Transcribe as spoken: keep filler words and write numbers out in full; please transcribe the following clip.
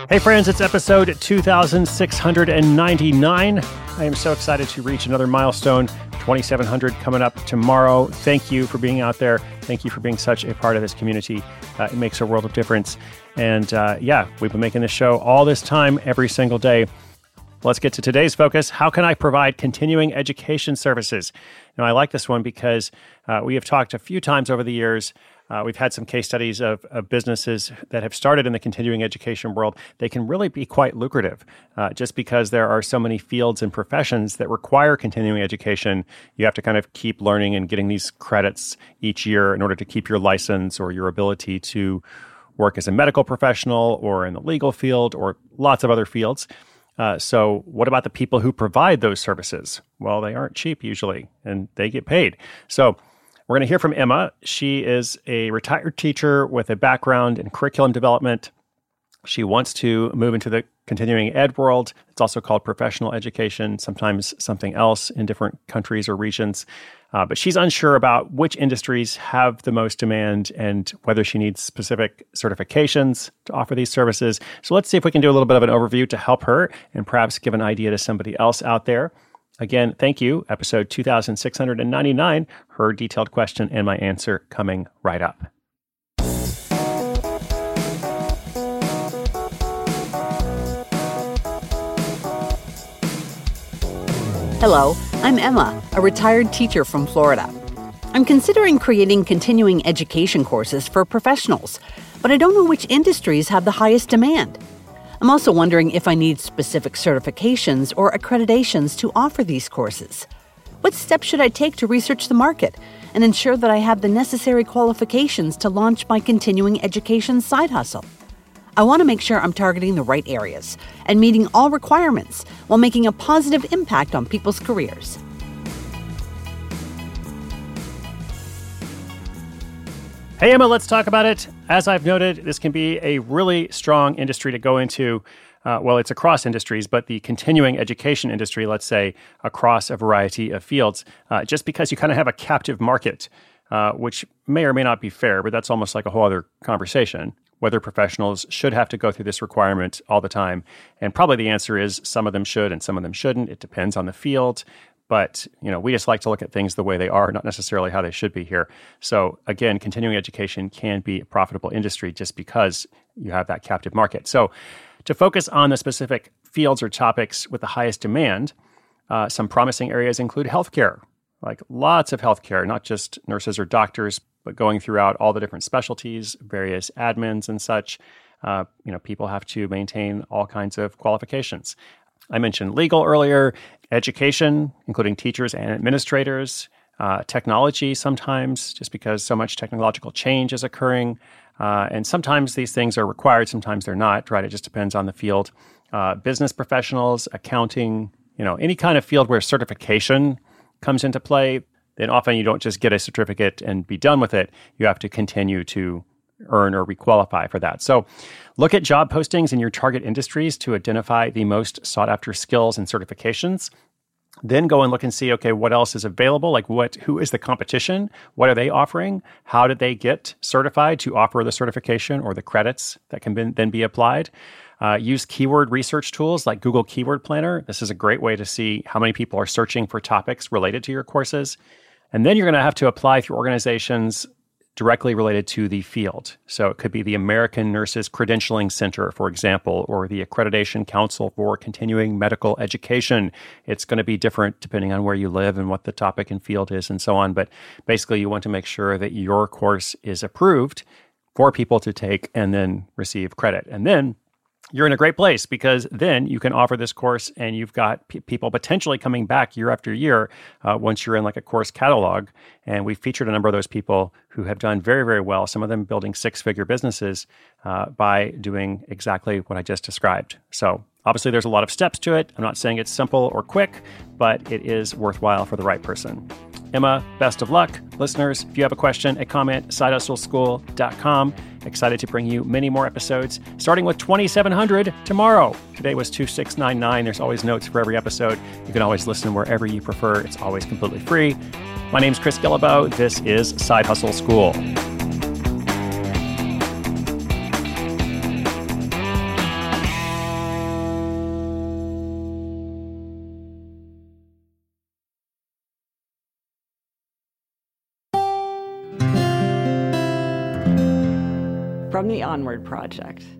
Hey friends, it's episode two thousand six hundred ninety-nine. I am so excited to reach another milestone, twenty-seven hundred coming up tomorrow. Thank you for being out there. Thank you for being such a part of this community. Uh, it makes a world of difference. And uh, yeah, we've been making this show all this time, every single day. Let's get to today's focus. How can I provide continuing education services? Now, I like this one because uh, we have talked a few times over the years. Uh, we've had some case studies of, of businesses that have started in the continuing education world. They can really be quite lucrative uh, just because there are so many fields and professions that require continuing education. You have to kind of keep learning and getting these credits each year in order to keep your license or your ability to work as a medical professional or in the legal field or lots of other fields. Uh, so what about the people who provide those services? Well, they aren't cheap usually, and they get paid. So we're going to hear from Emma. She is a retired teacher with a background in curriculum development. She wants to move into the continuing ed world. It's also called professional education, sometimes something else in different countries or regions. Uh, but she's unsure about which industries have the most demand and whether she needs specific certifications to offer these services. So let's see if we can do a little bit of an overview to help her and perhaps give an idea to somebody else out there. Again, thank you. Episode two thousand six hundred ninety-nine, her detailed question and my answer coming right up. Hello, I'm Emma, a retired teacher from Florida. I'm considering creating continuing education courses for professionals, but I don't know which industries have the highest demand. I'm also wondering if I need specific certifications or accreditations to offer these courses. What steps should I take to research the market and ensure that I have the necessary qualifications to launch my continuing education side hustle? I want to make sure I'm targeting the right areas and meeting all requirements while making a positive impact on people's careers. Hey, Emma, let's talk about it. As I've noted, this can be a really strong industry to go into. Uh, well, it's across industries, but the continuing education industry, let's say, across a variety of fields, uh, just because you kind of have a captive market, uh, which may or may not be fair, but that's almost like a whole other conversation, whether professionals should have to go through this requirement all the time. And probably the answer is some of them should and some of them shouldn't. It depends on the field. But, you know, we just like to look at things the way they are, not necessarily how they should be here. So again, continuing education can be a profitable industry just because you have that captive market. So to focus on the specific fields or topics with the highest demand, uh, some promising areas include healthcare, like lots of healthcare, not just nurses or doctors, but going throughout all the different specialties, various admins and such. Uh, you know, people have to maintain all kinds of qualifications. I mentioned legal earlier, education, including teachers and administrators, uh, technology sometimes, just because so much technological change is occurring. Uh, and sometimes these things are required, sometimes they're not, right? It just depends on the field. Uh, business professionals, accounting, you know, any kind of field where certification comes into play, then often you don't just get a certificate and be done with it. You have to continue to earn or requalify for that. So look at job postings in your target industries to identify the most sought after skills and certifications. Then go and look and see, okay, what else is available? Like what, who is the competition? What are they offering? How did they get certified to offer the certification or the credits that can be, then be applied? Uh, use keyword research tools like Google Keyword Planner. This is a great way to see how many people are searching for topics related to your courses. And then you're going to have to apply through organizations directly related to the field. So it could be the American Nurses Credentialing Center, for example, or the Accreditation Council for Continuing Medical Education. It's going to be different depending on where you live and what the topic and field is and so on. But basically, you want to make sure that your course is approved for people to take and then receive credit. And then you're in a great place because then you can offer this course and you've got p- people potentially coming back year after year uh, once you're in like a course catalog. And we've featured a number of those people who have done very, very well, some of them building six-figure businesses uh, by doing exactly what I just described. So obviously there's a lot of steps to it. I'm not saying it's simple or quick, but it is worthwhile for the right person. Emma, best of luck. Listeners, if you have a question, a comment, side hustle school dot com. Excited to bring you many more episodes, starting with twenty-seven hundred tomorrow. Today was two six nine nine. There's always notes for every episode. You can always listen wherever you prefer. It's always completely free. My name's Chris Guillebeau. This is Side Hustle School. from the Onward Project.